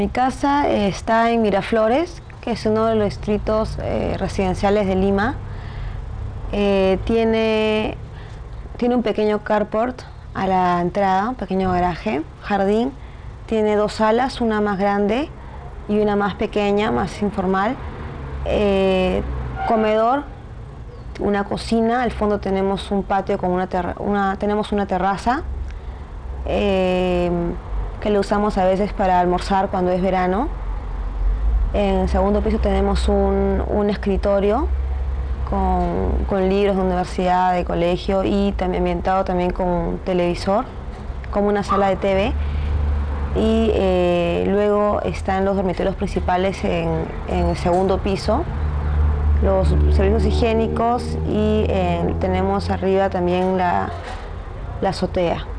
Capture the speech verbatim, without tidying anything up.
Mi casa eh, está en Miraflores, que es uno de los distritos eh, residenciales de Lima. Eh, tiene, tiene un pequeño carport a la entrada, un pequeño garaje, jardín. Tiene dos salas, una más grande y una más pequeña, más informal. Eh, comedor, una cocina, al fondo tenemos un patio con una, una tenemos una terraza eh, que lo usamos a veces para almorzar cuando es verano. En el segundo piso tenemos un, un escritorio con, con libros de universidad, de colegio, y también ambientado también con un televisor, como una sala de T V. Y eh, luego están los dormitorios principales en, en el segundo piso, los servicios higiénicos, y eh, tenemos arriba también la, la azotea.